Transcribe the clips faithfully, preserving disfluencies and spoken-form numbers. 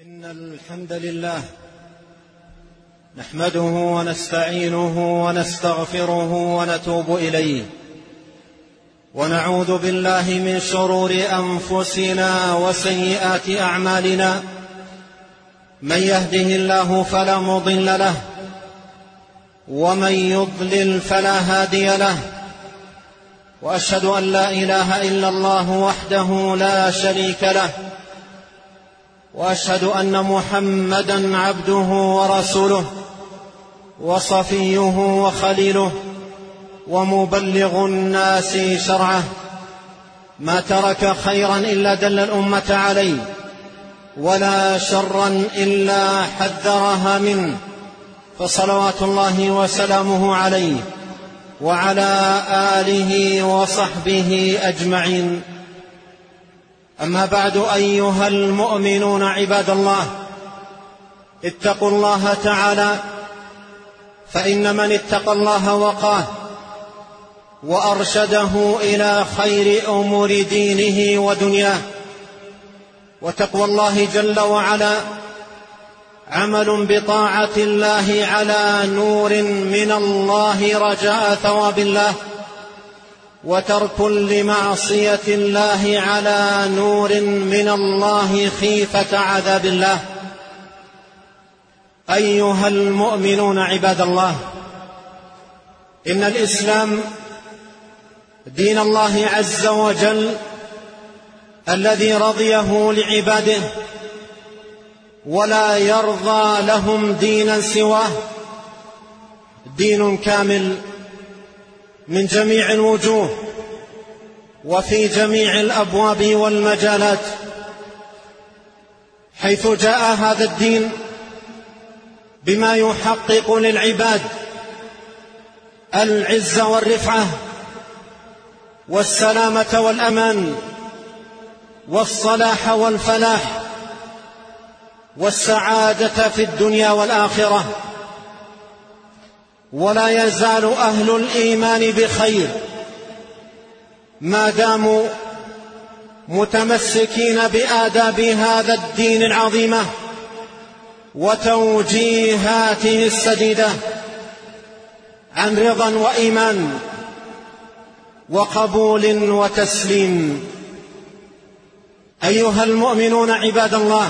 إن الحمد لله نحمده ونستعينه ونستغفره ونتوب إليه، ونعوذ بالله من شرور أنفسنا وسيئات أعمالنا. من يهده الله فلا مضل له، ومن يضلل فلا هادي له، وأشهد أن لا إله إلا الله وحده لا شريك له، وأشهد أن محمدًا عبده ورسوله وصفيه وخليله ومبلغ الناس شرعه. ما ترك خيرا إلا دل الأمة عليه، ولا شرا إلا حذرها منه، فصلوات الله وسلامه عليه وعلى آله وصحبه أجمعين. أما بعد، أيها المؤمنون عباد الله، اتقوا الله تعالى، فإن من اتقى الله وقاه وأرشده إلى خير أمور دينه ودنياه. وتقوى الله جل وعلا عمل بطاعة الله على نور من الله رجاء ثواب الله، وترك لمعصية الله على نور من الله خيفة عذاب الله. أيها المؤمنون عباد الله، إن الإسلام دين الله عز وجل الذي رضيه لعباده، ولا يرضى لهم دينا سواه، دين كامل من جميع الوجوه وفي جميع الأبواب والمجالات، حيث جاء هذا الدين بما يحقق للعباد العزة والرفعة والسلامة والأمان والصلاح والفلاح والسعادة في الدنيا والآخرة. ولا يزال أهل الإيمان بخير ما داموا متمسكين بآداب هذا الدين العظيمة وتوجيهاته السديدة عن رضا وإيمان وقبول وتسليم. أيها المؤمنون عباد الله،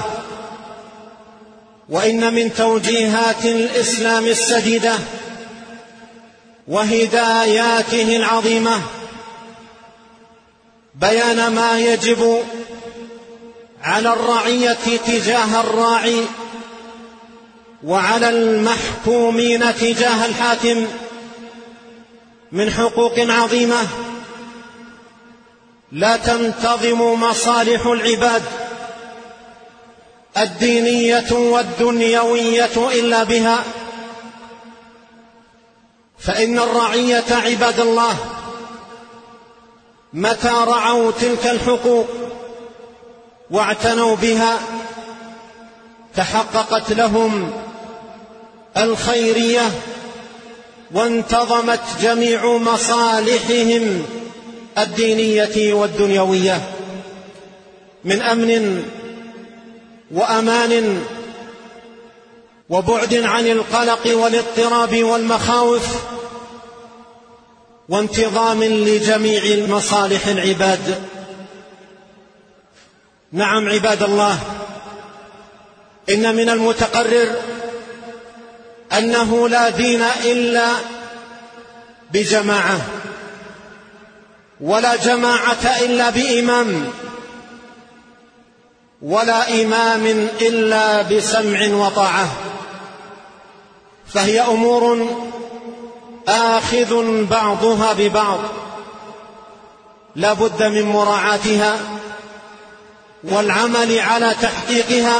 وإن من توجيهات الإسلام السديدة وهداياته العظيمة بيان ما يجب على الرعية تجاه الراعي، وعلى المحكومين تجاه الحاكم من حقوق عظيمة لا تنتظم مصالح العباد الدينية والدنيوية إلا بها. فإن الرعية عباد الله متى رعوا تلك الحقوق واعتنوا بها تحققت لهم الخيرية، وانتظمت جميع مصالحهم الدينية والدنيوية من أمن وأمان وبعد عن القلق والاضطراب والمخاوف، وانتظام لجميع مصالح العباد. نعم عباد الله، إن من المتقرر أنه لا دين إلا بجماعة، ولا جماعة إلا بإمام، ولا إمام إلا بسمع وطاعة. فهي أمور آخذ بعضها ببعض، لا بد من مراعاتها والعمل على تحقيقها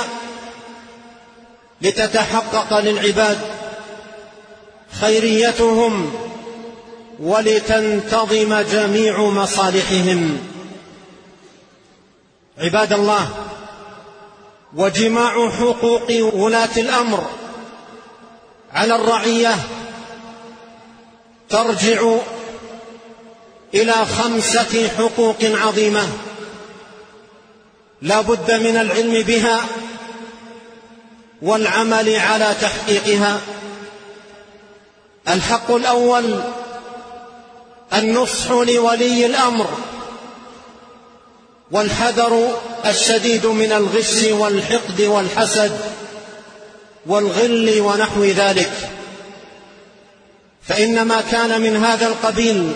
لتتحقق للعباد خيريتهم ولتنتظم جميع مصالحهم. عباد الله، وجماع حقوق ولاة الأمر على الرعية ترجع إلى خمسة حقوق عظيمة لا بد من العلم بها والعمل على تحقيقها. الحق الأول النصح لولي الأمر والحذر الشديد من الغش والحقد والحسد والغل ونحو ذلك، فإن ما كان من هذا القبيل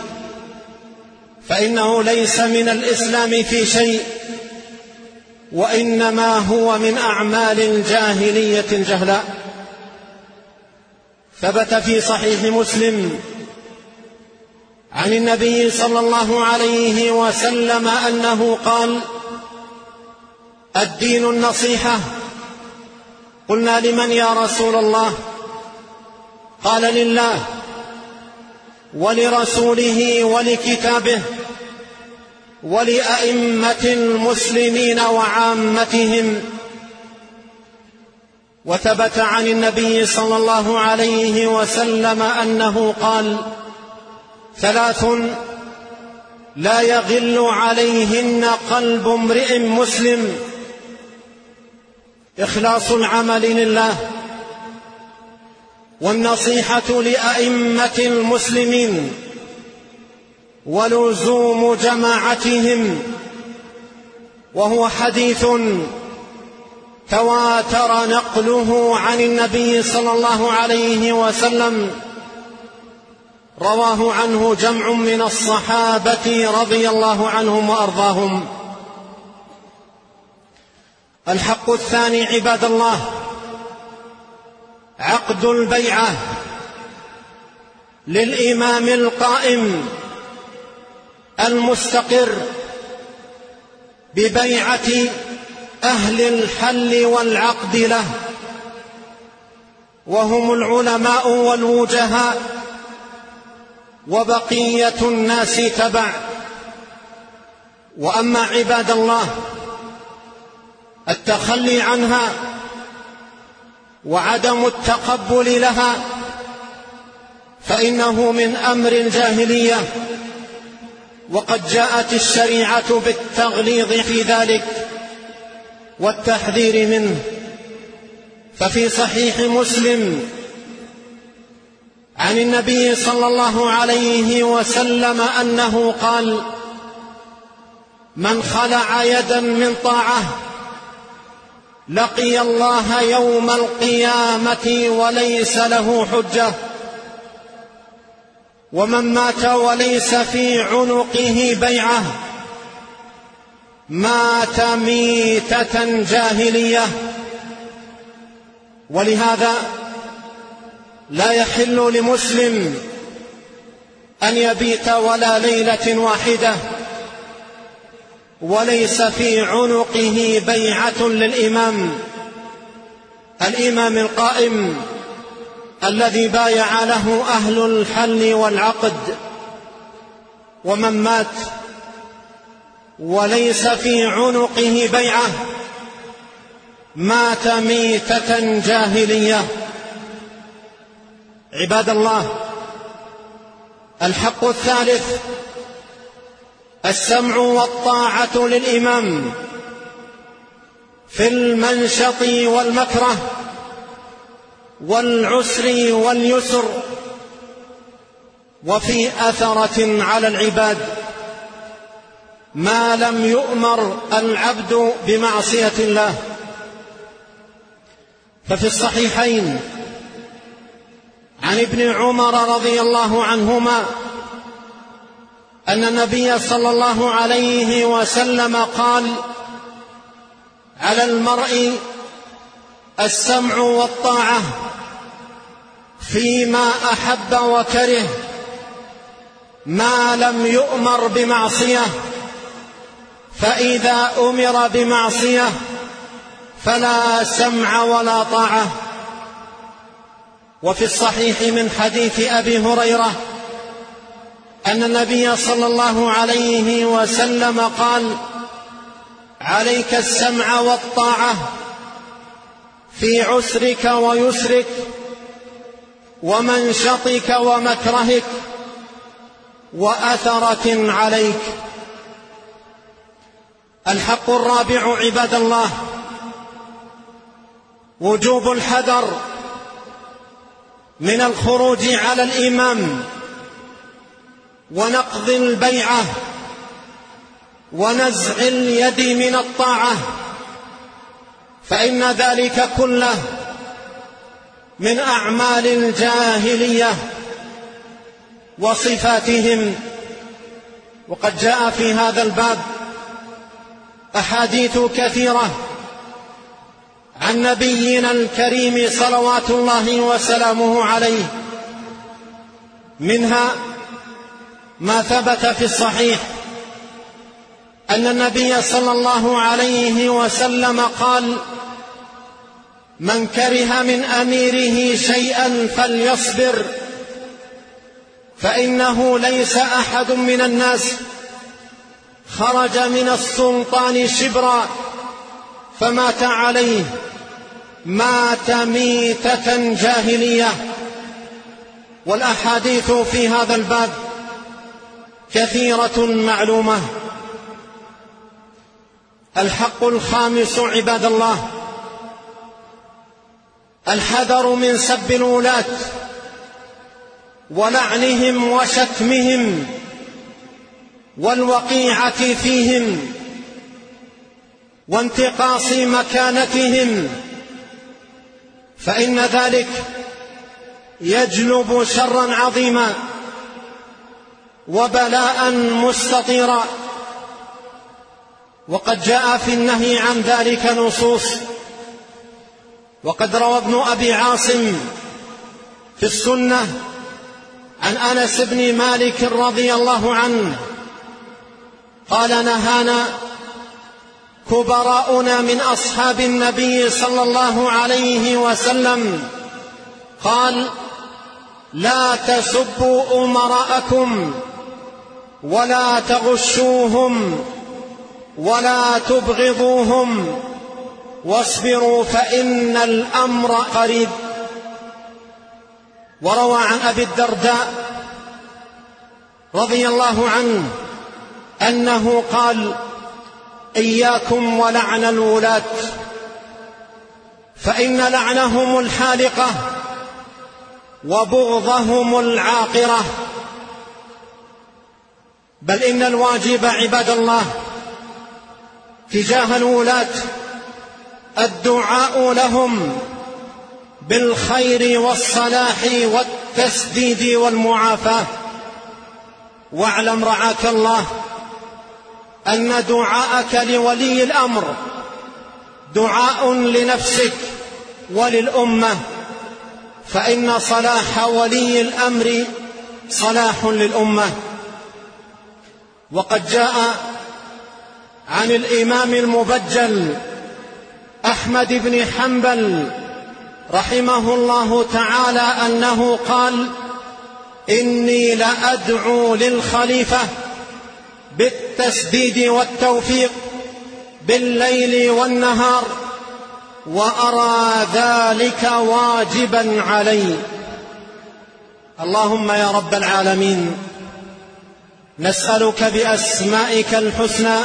فإنه ليس من الإسلام في شيء، وإنما هو من أعمال جاهلية جهلاء. ثبت في صحيح مسلم عن النبي صلى الله عليه وسلم أنه قال: الدين النصيحة. قلنا: لمن يا رسول الله؟ قال: لله ولرسوله ولكتابه ولأئمة المسلمين وعامتهم. وثبت عن النبي صلى الله عليه وسلم أنه قال: ثلاث لا يغل عليهن قلب امرئ مسلم: إخلاص العمل لله، والنصيحة لأئمة المسلمين، ولزوم جماعتهم. وهو حديث تواتر نقله عن النبي صلى الله عليه وسلم، رواه عنه جمع من الصحابة رضي الله عنهم وأرضاهم. الحق الثاني عباد الله عقد البيعة للإمام القائم المستقر ببيعة أهل الحل والعقد له، وهم العلماء والوجهاء وبقية الناس تبع. وأما عباد الله التخلي عنها وعدم التقبل لها فإنه من أمر الجاهلية، وقد جاءت الشريعة بالتغليظ في ذلك والتحذير منه. ففي صحيح مسلم عن النبي صلى الله عليه وسلم أنه قال: من خلع يدا من طاعة لقي الله يوم القيامة وليس له حجة، ومن مات وليس في عنقه بيعة مات ميتة جاهلية. ولهذا لا يحل لمسلم أن يبيت ولا ليلة واحدة وليس في عنقه بيعة للإمام الإمام القائم الذي بايع له أهل الحل والعقد. ومن مات وليس في عنقه بيعة مات ميتة جاهلية. عباد الله الحق الثالث السمع والطاعة للإمام في المنشط والمكره والعسر واليسر، وفي أثرة على العباد ما لم يؤمر العبد بمعصية الله. ففي الصحيحين عن ابن عمر رضي الله عنهما أن النبي صلى الله عليه وسلم قال: على المرء السمع والطاعة فيما أحب وكره ما لم يؤمر بمعصية، فإذا أمر بمعصية فلا سمع ولا طاعة. وفي الصحيح من حديث أبي هريرة أن النبي صلى الله عليه وسلم قال: عليك السمع والطاعة في عسرك ويسرك ومنشطك ومكرهك وأثرة عليك. الحق الرابع عباد الله وجوب الحذر من الخروج على الإمام ونقض البيعة ونزع اليد من الطاعة، فإن ذلك كله من أعمال الجاهلية وصفاتهم. وقد جاء في هذا الباب أحاديث كثيرة عن نبينا الكريم صلوات الله وسلامه عليه، منها ما ثبت في الصحيح أن النبي صلى الله عليه وسلم قال: من كره من أميره شيئا فليصبر، فإنه ليس أحد من الناس خرج من السلطان شبرا فمات عليه مات ميتة جاهلية. والأحاديث في هذا الباب كثيرة معلومة. الحق الخامس عباد الله الحذر من سب الولاة ولعنهم وشتمهم والوقيعة فيهم وانتقاص مكانتهم، فإن ذلك يجلب شرا عظيما وبلاء مستطيرا. وقد جاء في النهي عن ذلك نصوص. وقد روى ابن أبي عاصم في السنة عن أنس بن مالك رضي الله عنه قال: نهانا كبراؤنا من أصحاب النبي صلى الله عليه وسلم، قال: لا تسبوا أمراءكم ولا تغشوهم ولا تبغضوهم واصبروا فإن الأمر قريب. وروى عن أبي الدرداء رضي الله عنه أنه قال: إياكم ولعن الولاة، فإن لعنهم الحالقة وبغضهم العاقرة. بل إن الواجب عباد الله تجاه الولاة الدعاء لهم بالخير والصلاح والتسديد والمعافاة. واعلم رعاك الله أن دعاءك لولي الأمر دعاء لنفسك وللأمة، فإن صلاح ولي الأمر صلاح للأمة. وقد جاء عن الإمام المبجل أحمد بن حنبل رحمه الله تعالى أنه قال: إني لأدعو للخليفة بالتسديد والتوفيق بالليل والنهار وأرى ذلك واجبا علي. اللهم يا رب العالمين، نسألك بأسمائك الحسنى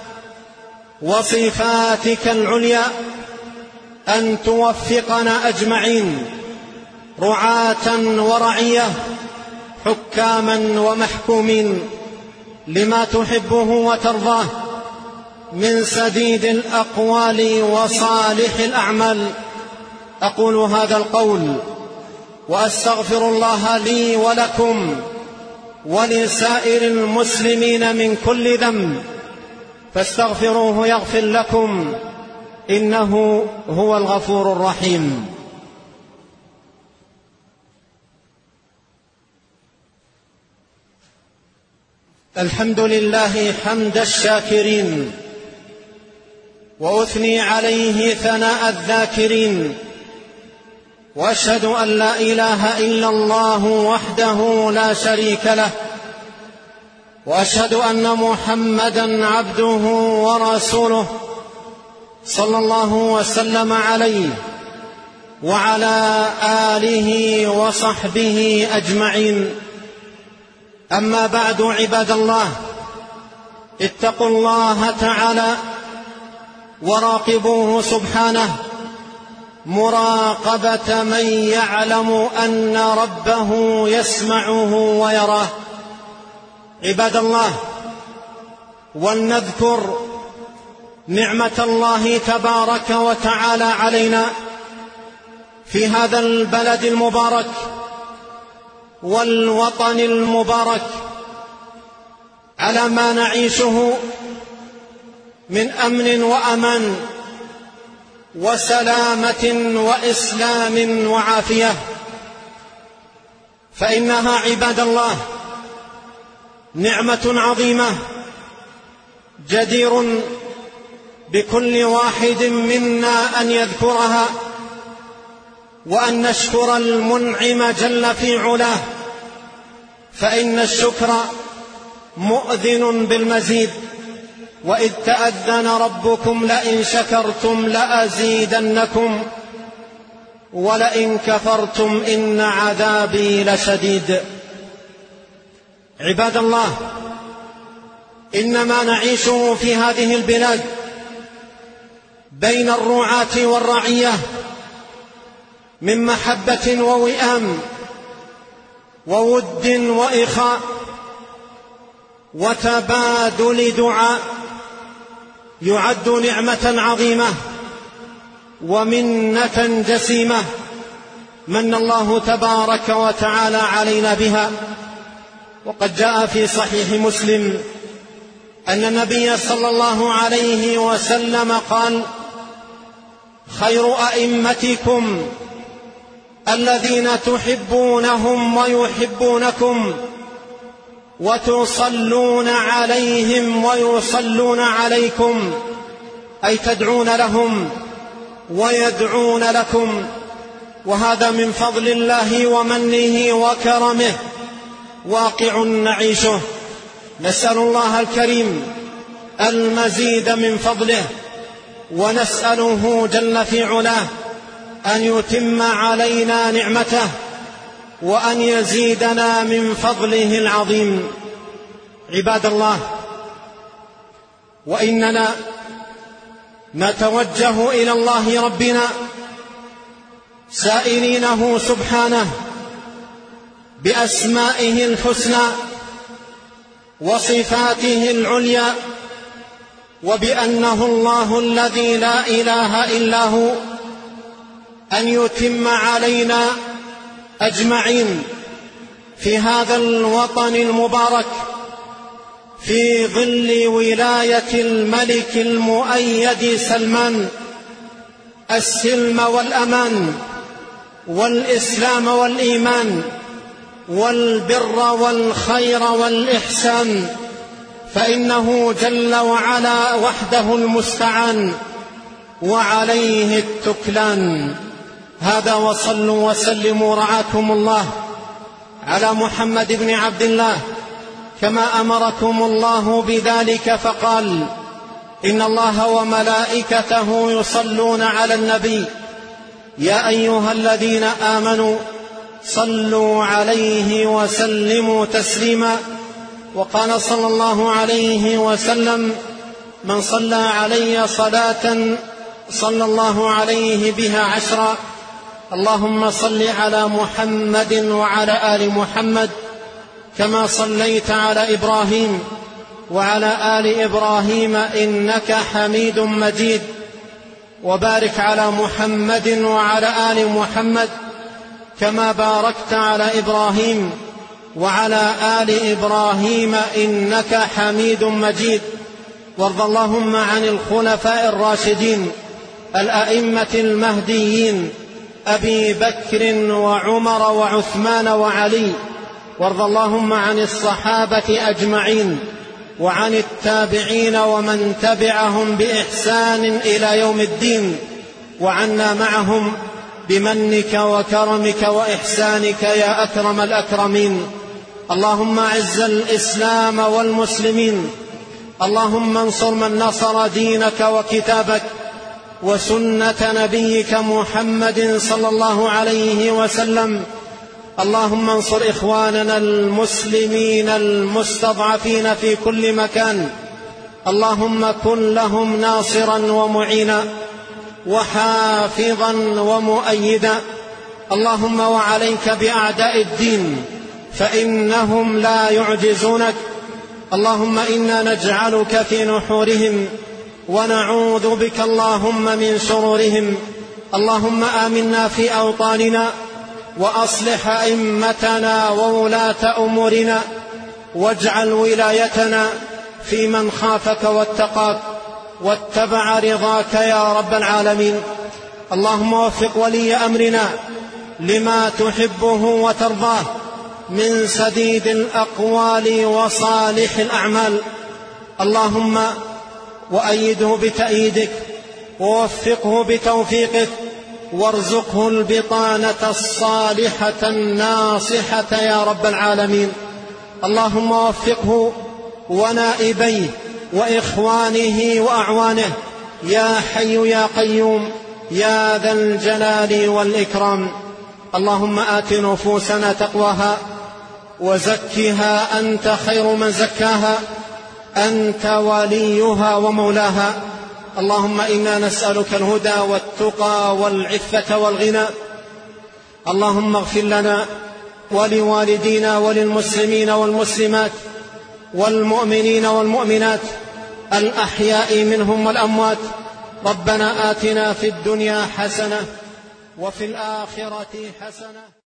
وصفاتك العليا أن توفقنا أجمعين رعاة ورعية حكاما ومحكومين لما تحبه وترضاه من سديد الأقوال وصالح الأعمال. أقول هذا القول وأستغفر الله لي ولكم ولسائر المسلمين من كل ذنب، فاستغفروه يغفر لكم، إنه هو الغفور الرحيم. الحمد لله حمد الشاكرين، وأثني عليه ثناء الذاكرين، وأشهد أن لا إله إلا الله وحده لا شريك له، وأشهد أن محمدًا عبده ورسوله صلى الله وسلم عليه وعلى آله وصحبه أجمعين. أما بعد، عباد الله، اتقوا الله تعالى وراقبوه سبحانه مراقبة من يعلم أن ربه يسمعه ويراه. عباد الله، ولنذكر نعمة الله تبارك وتعالى علينا في هذا البلد المبارك والوطن المبارك، على ما نعيشه من أمن وأمان وسلامة وإسلام وعافية، فإنها عباد الله نعمة عظيمة جدير بكل واحد منا أن يذكرها وأن نشكر المنعم جل في علاه، فإن الشكر مؤذن بالمزيد. وإذ تأذن ربكم لئن شكرتم لأزيدنكم ولئن كفرتم إن عذابي لشديد. عباد الله، إن ما نعيشه في هذه البلاد بين الرعاة والرعية من محبة ووئام وود وإخاء وتبادل دعاء يعد نعمة عظيمة ومنة جسيمة من الله تبارك وتعالى علينا بها. وقد جاء في صحيح مسلم أن النبي صلى الله عليه وسلم قال: خير أئمتكم الذين تحبونهم ويحبونكم وتصلون عليهم ويصلون عليكم، أي تدعون لهم ويدعون لكم، وهذا من فضل الله ومنه وكرمه واقع نعيشه. نسأل الله الكريم المزيد من فضله، ونسأله جل في علاه أن يتم علينا نعمته وأن يزيدنا من فضله العظيم. عباد الله، وإننا نتوجه إلى الله ربنا سائلينه سبحانه بأسمائه الحسنى وصفاته العليا، وبأنه الله الذي لا إله إلا هو، أن يتم علينا أجمعين في هذا الوطن المبارك في ظل ولاية الملك المؤيد سلمان السلم والأمان والإسلام والإيمان والبر والخير والإحسان، فإنه جل وعلا وحده المستعان وعليه التكلان. هذا، وصلوا وسلموا رعاكم الله على محمد بن عبد الله كما أمركم الله بذلك، فقال: إن الله وملائكته يصلون على النبي يا أيها الذين آمنوا صلوا عليه وسلموا تسليما. وقال صلى الله عليه وسلم: من صلى علي صلاة صلى الله عليه بها عشرا. اللهم صل على محمد وعلى آل محمد كما صليت على إبراهيم وعلى آل إبراهيم إنك حميد مجيد، وبارك على محمد وعلى آل محمد كما باركت على إبراهيم وعلى آل إبراهيم إنك حميد مجيد. وارض اللهم عن الخلفاء الراشدين الأئمة المهديين أبي بكر وعمر وعثمان وعلي، وارض اللهم عن الصحابة أجمعين وعن التابعين ومن تبعهم بإحسان إلى يوم الدين، وعنا معهم بمنك وكرمك وإحسانك يا أكرم الأكرمين. اللهم أعز الإسلام والمسلمين، اللهم انصر من نصر دينك وكتابك وسنة نبيك محمد صلى الله عليه وسلم. اللهم انصر إخواننا المسلمين المستضعفين في كل مكان، اللهم كن لهم ناصرا ومعينا. وحافظا ومؤيدا. اللهم وعليك بأعداء الدين فإنهم لا يعجزونك. اللهم إنا نجعلك في نحورهم ونعوذ بك اللهم من شرورهم. اللهم آمنا في أوطاننا وأصلح أئمتنا وولاة أمورنا، واجعل ولايتنا في من خافك واتقاك واتبع رضاك يا رب العالمين. اللهم وفق ولي أمرنا لما تحبه وترضاه من سديد الأقوال وصالح الأعمال. اللهم وأيده بتأييدك ووفقه بتوفيقك، وارزقه البطانة الصالحة الناصحة يا رب العالمين. اللهم وفقه ونائبيه وإخوانه وأعوانه يا حي يا قيوم يا ذا الجلال والإكرام. اللهم آت نفوسنا تقواها وزكها أنت خير من زكاها، أنت وليها ومولاها. اللهم إنا نسألك الهدى والتقى والعفة والغنى. اللهم اغفر لنا ولوالدينا وللمسلمين والمسلمات والمؤمنين والمؤمنات الأحياء منهم والأموات. ربنا آتنا في الدنيا حسنة وفي الآخرة حسنة